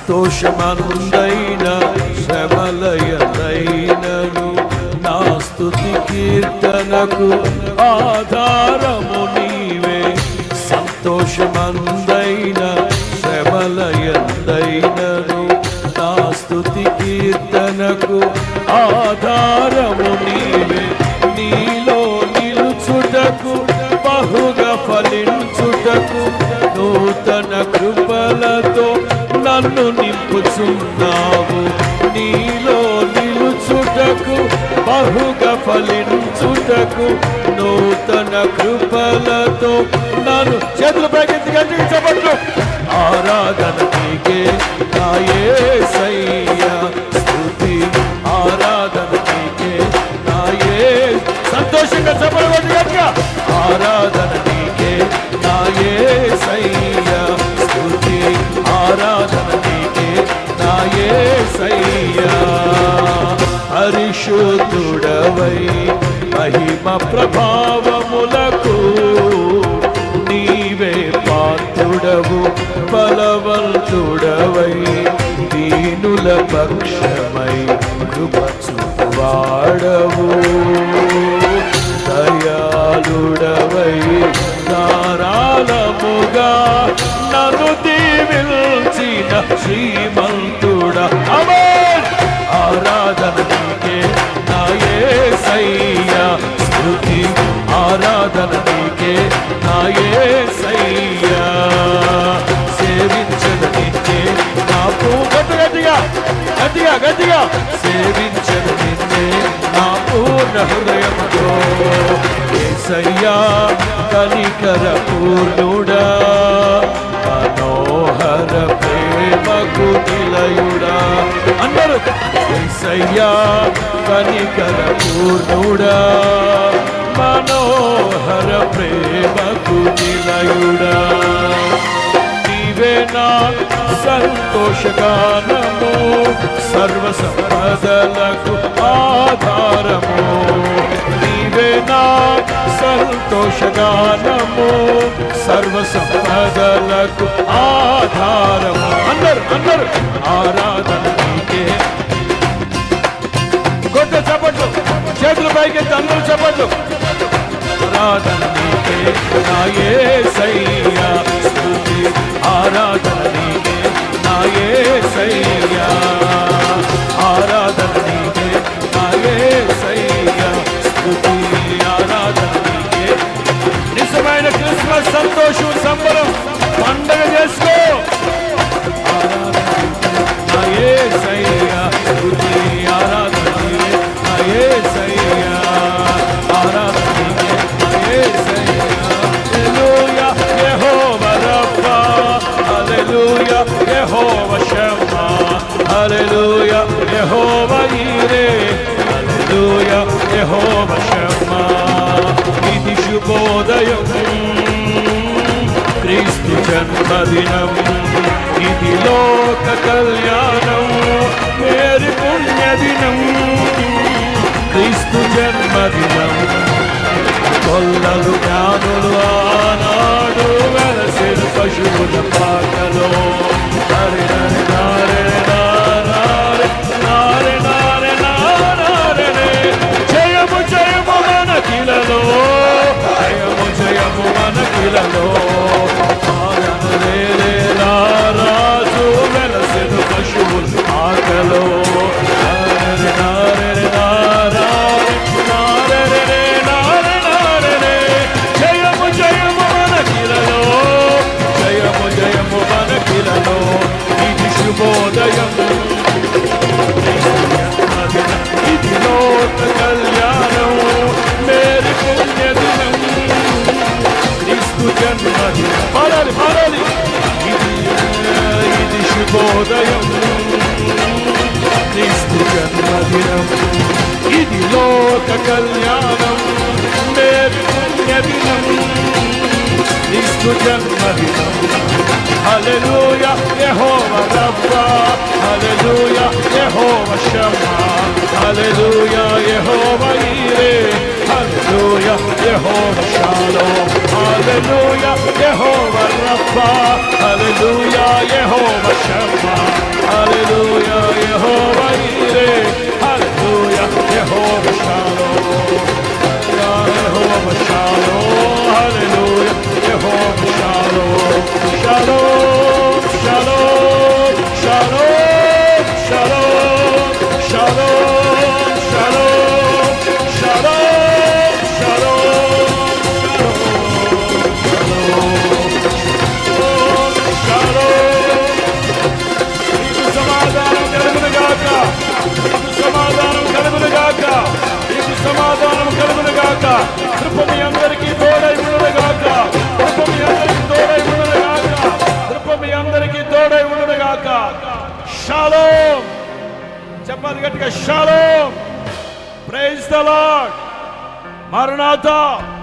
సంతోషమందైన శ్రమలయందైనను నా స్తుతి కీర్తనకు ఆధారము నీవే. సంతోషమందైన శ్రమలయందైనను నా స్తుతి కీర్తనకు ఆధారము నీవే. నీలో నిలుచుటకు బహుగా ఫలించుటకు నూతన కృపలతో నన్ను నింపుచున్నావు. నీలో నిలుచుటకు బహుగా ఫలించుటకు నూతన కృపలతో నన్ను చేతులు పైకెత్తి గట్టిగా చెప్పట్లు. ఆరాధన నీకే నా యేసయ్యా, స్తుతి ఆరాధన నీకే నా సంతోషంగా చెప్పలు గట్టిగా. ఆరాధన నీకే నా యేసయ్యా, స్తుతి ఆరాధన నీకే నా యేసయ్యా. పరిశుద్ధుడవై మహిమ ప్రభావములకు నీవే పాత్రుడవు. బలవంతుడవై దీనుల పక్షమై కృప చూపువాడవు. దయాళుడవై ధారాళముగా నన్ను దీవించిన శ్రీమంతుడా. ఆమేన్. ఆరాధన నీకే నా యేసయ్యా, స్తుతి ఆరాధన నీకే నా యేసయ్యా. సేవించదు నిన్నే నా గట్టిగా గట్టిగా గట్టిగా సేవించదు నిన్నే నా పూర్ణ హృదయంతో. యేసయ్యా కనికర పూర్ణుడా, మనోహర ప్రేమకు నిలయుడా. అందరూ యేసయ్యా కనికర పూర్ణుడా, మనోహర ప్రేమకు నిలయుడా. నీవే నా సంతోషగానము, సర్వ సంపదలకు ఆధారము. నీవే నా సంతోషగానము, సర్వ సంపదలకు ఆధారము. అందరూ అందరూ ఆరాధన నీకే. కొత్త చప్పట్లు, చేతులు పైకెత్తి అందరూ చప్పట్లు. ఆరాధన నీకే నా యేసయ్యా, స్తుతి ఆరాధన నీకే నా యేసయ్యా. ఆరాధన నీకే నా యేసయ్యా, స్తుతి ఆరాధన నీకే. నిజమైన క్రిస్మస్ సంతోషం సంబరం పండగ చేసుకో. ఆరాధన నా యేసయ్యా, స్తుతి ఆరాధన నీకే నా యేసయ్యా. ఆరాధన నీకే నా యేసయ్యా. హల్లెలూయా యెహోవా రబ్బా, హల్లెలూయా యెహోవా షమ్మా, హల్లెలూయా యెహోవా ఈరే, హల్లెలూయా యెహోవా షమ్మా. ఇది శుభోదయం, క్రీస్తు జన్మదినం, ఇది లోక కళ్యాణం, మేరీ పుణ్యదినం. క్రీస్తు జన్మదినం, కొల్లలు జ్ఞానులు ఆనాడు వెలసిన పశువుల పాకలో. హరి హరి నారే నారే నారే నారే నారే. జయము జయము మన కిలలో, జయము జయము మన కిలలో. రాజు వెలసిన పశువుల పాకలో. హరి నారే నారే నారే నారే. జయము జయము మన కిలలో, జయము జయము మన కిలలో. ఇది శుభోదయం, ఇది లోక కళ్యాణం, మేరీ పుణ్యదినం, క్రీస్తు జన్మదినం. పాడాలి పాడాలి. ఇది శుభోదయం, క్రీస్తు జన్మదినం, ఇది లోక కళ్యాణం, మేరీ పుణ్యదినం, క్రీస్తు జన్మదినం. హల్లెలూయా యెహోవా రబ్బా, హల్లెలూయా యెహోవా షమ్మా, హల్లెలూయా యెహోవా ఈరే, హల్లెలూయా యెహోవా షాలోమ్, హల్లెలూయా యెహోవా రబ్బా, హల్లెలూయా యెహోవా షమ్మా, అందరికీ తోడై ఉండును గాక. షాలోమ్. చెప్పాలి గట్టిగా, షాలోమ్. Praise the Lord. మరణాతా.